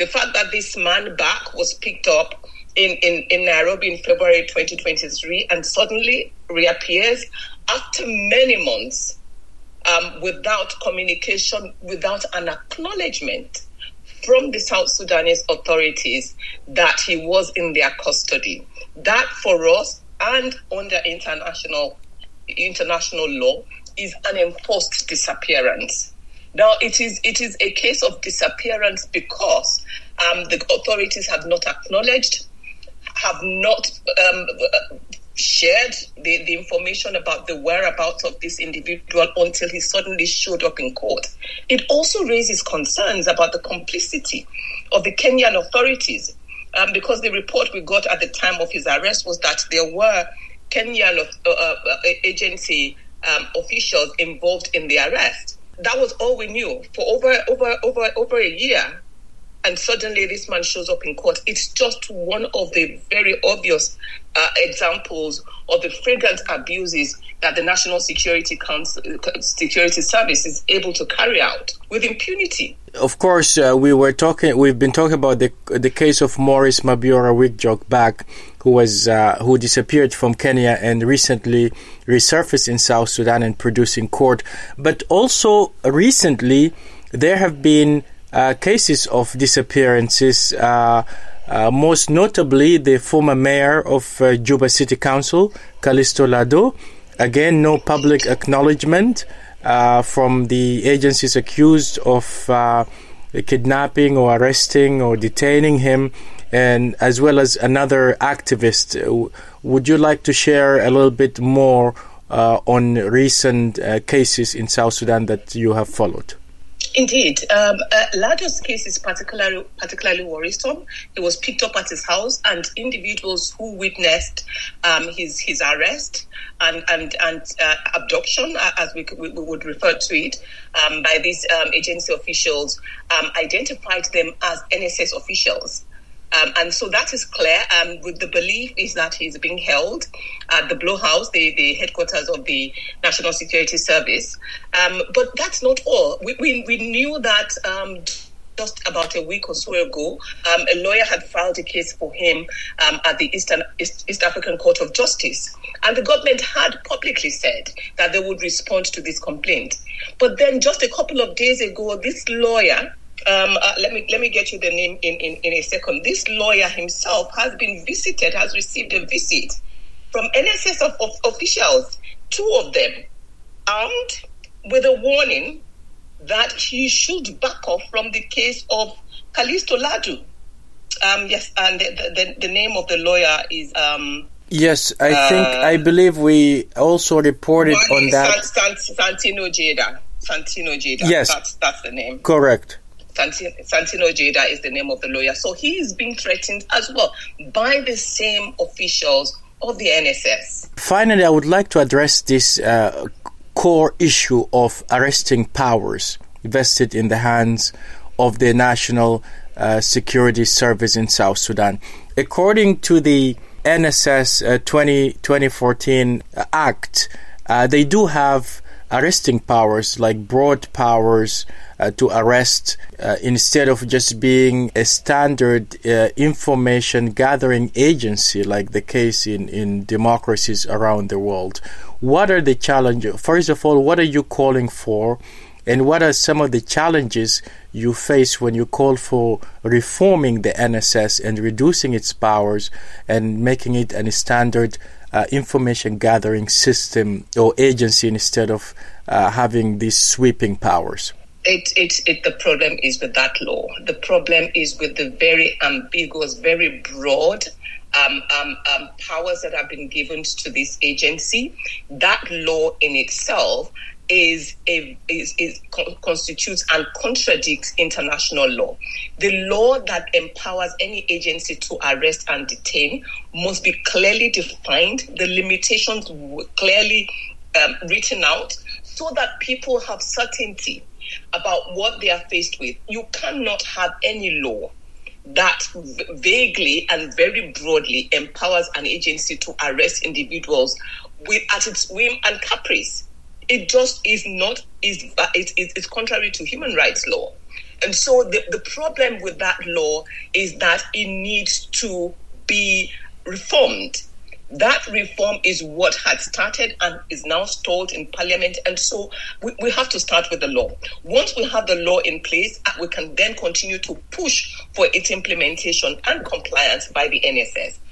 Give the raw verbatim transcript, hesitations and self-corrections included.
The fact that this man back was picked up in, in, in Nairobi in February twenty twenty-three and suddenly reappears after many months um, without communication, without an acknowledgement from the South Sudanese authorities that he was in their custody. That for us and under international international law is an enforced disappearance. Now, it is it is a case of disappearance because um, the authorities have not acknowledged, have not um, shared the, the information about the whereabouts of this individual until he suddenly showed up in court. It also raises concerns about the complicity of the Kenyan authorities um, because the report we got at the time of his arrest was that there were Kenyan uh, uh, agency um, officials involved in the arrest. That was all we knew for over over over over a year, and suddenly this man shows up in court. It's just one of the very obvious uh, examples of the flagrant abuses that the National Security Council, Security Service is able to carry out with impunity. Of course, uh, we were talking. We've been talking about the the case of Maurice Mabiora Wigjok back, who was uh, who disappeared from Kenya and recently resurfaced in South Sudan and produced in court. But also recently, there have been uh, cases of disappearances. Uh, uh, most notably, the former mayor of uh, Juba City Council, Callisto Lado. Again, no public acknowledgement uh, from the agencies accused of uh, kidnapping or arresting or detaining him, and as well as another activist. Would you like to share a little bit more uh, on recent uh, cases in South Sudan that you have followed? Indeed. Um, uh, Lado's case is particularly particularly worrisome. He was picked up at his house, and individuals who witnessed um, his his arrest and and and uh, abduction, uh, as we, we would refer to it, um, by these um, agency officials, um, identified them as N S S officials. Um, and so that is clear. Um, with the belief is that he's being held at the Blue House, the, the headquarters of the National Security Service. Um, but that's not all. We we, we knew that um, just about a week or so ago, um, a lawyer had filed a case for him um, at the Eastern East, East African Court of Justice. And the government had publicly said that they would respond to this complaint. But then just a couple of days ago, this lawyer, Um, uh, let me let me get you the name in, in, in a second. This lawyer himself has been visited, has received a visit from N S S of, of officials, two of them, armed with a warning that he should back off from the case of Callisto Lado. Um, yes, and the, the, the name of the lawyer is... Um, yes, I uh, think, I believe we also reported on that. Sant, Sant, Santino Jeda. Santino Jeda. Yes. That's, that's the name. Correct. Santino Jeda is the name of the lawyer. So he is being threatened as well by the same officials of the N S S. Finally, I would like to address this uh, core issue of arresting powers vested in the hands of the National uh, Security Service in South Sudan. According to the N S S uh, twenty fourteen Act, uh, they do have arresting powers, like broad powers uh, to arrest uh, instead of just being a standard uh, information gathering agency like the case in, in democracies around the world. What are the challenges? First of all, what are you calling for? And what are some of the challenges you face when you call for reforming the N S S and reducing its powers and making it a standard Uh, information gathering system or agency instead of uh, having these sweeping powers? It, it, it, the problem is with that law. The problem is with the very ambiguous, very broad um, um, um, powers that have been given to this agency. That law in itself is a is, is constitutes and contradicts international law. The law that empowers any agency to arrest and detain must be clearly defined, the limitations clearly um, written out, so that people have certainty about what they are faced with. You cannot have any law that vaguely and very broadly empowers an agency to arrest individuals with, at its whim and caprice. It just is not, is it's, it's contrary to human rights law. And so the, the problem with that law is that it needs to be reformed. That reform is what had started and is now stalled in Parliament. And so we, we have to start with the law. Once we have the law in place, we can then continue to push for its implementation and compliance by the N S S.